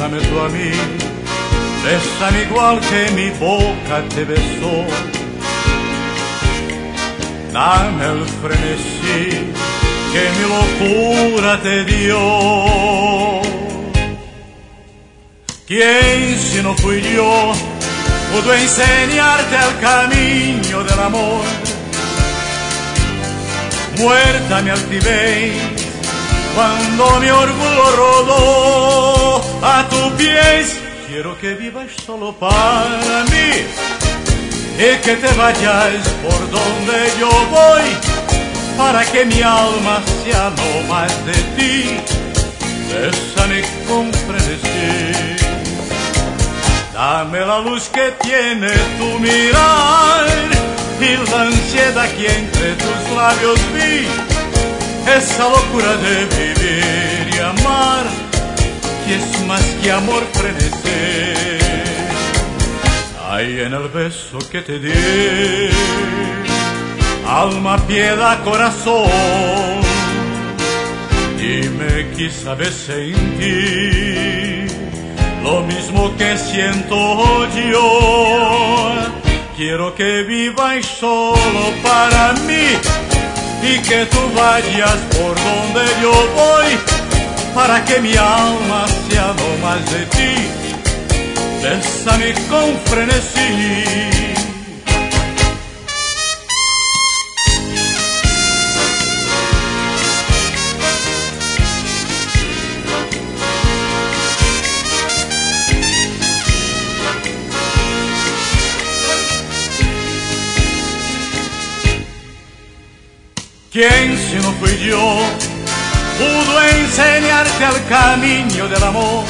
bésame tú a mí, bésame igual que mi boca te besó. Dame el frenesí que mi locura te dio. ¿Quién si no fui yo pudo enseñarte el camino del amor? Muerta mi altivez cuando mi orgullo rodó a tus pies. Quiero que vivas solo para mí y que te vayas por donde yo voy, para que mi alma sea no más de ti. Bésame con frenesí, dame la luz que tiene tu mirar y la ansiedad que entre tus labios vi, esa locura de vivir y amar, que es más que amor frenesí. Hay en el beso que te di, alma, piedad, corazón, dime que sabes sentir lo mismo que siento yo. Quiero que vivas solo para mí y que tú vayas por donde yo voy, para que mi alma sea no más de ti. Bésame con frenesí. ¿Quién si no fui yo pudo enseñarte el camino del amor?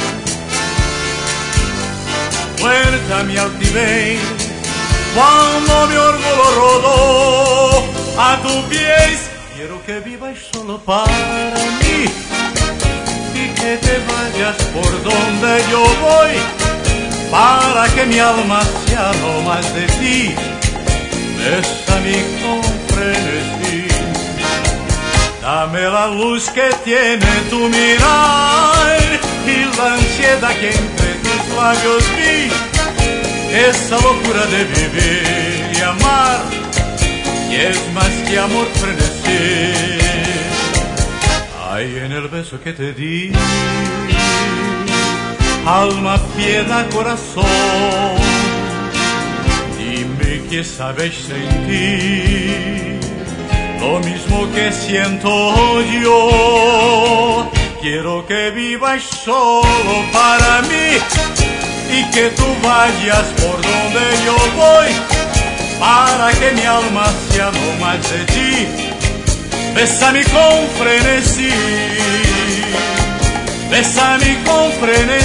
Muerta mi altivez cuando mi orgullo rodó a tus pies. Quiero que vivas solo para mí y que te vayas por donde yo voy, para que mi alma sea no más de ti. Bésame con frenesí, dame la luz que tiene tu mirar y la ansiedad que entre tus labios vi, esa locura de vivir y amar, que es más que amor frenesí. Hay en el beso que te di, alma, piedad, corazón, dime que sabes sentir lo mismo que siento yo. Quiero que vivas solo para mí y que tú vayas por donde yo voy, para que mi alma sea no más de ti. Bésame con frenesí, bésame con frenesí.